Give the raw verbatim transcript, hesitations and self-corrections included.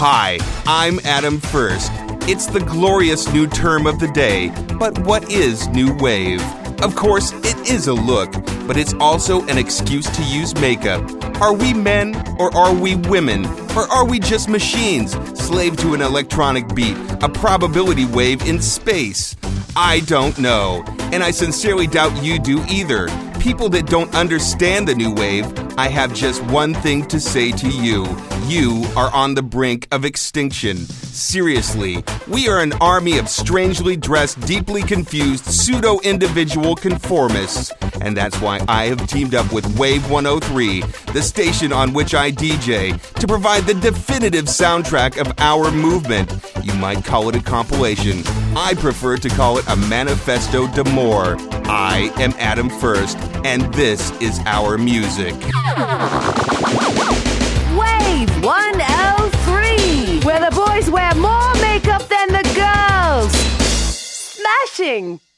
Hi, I'm Adam First. It's the glorious new term of the day, but what is new wave? Of course, it is a look, but it's also an excuse to use makeup. Are we men or are we women? Or are we just machines, slave to an electronic beat, a probability wave in space? I don't know, and I sincerely doubt you do either. People that don't understand the new wave, I have just one thing to say to you. You are on the brink of extinction. Seriously, we are an army of strangely dressed, deeply confused, pseudo-individual conformists. And that's why I have teamed up with Wave one oh three, the station on which I D J, to provide the definitive soundtrack of our movement. You might call it a compilation. I prefer to call it a manifesto d'amore. I am Adam First, and this is our music. Wave one oh three, where the boys wear more makeup than the girls. Smashing!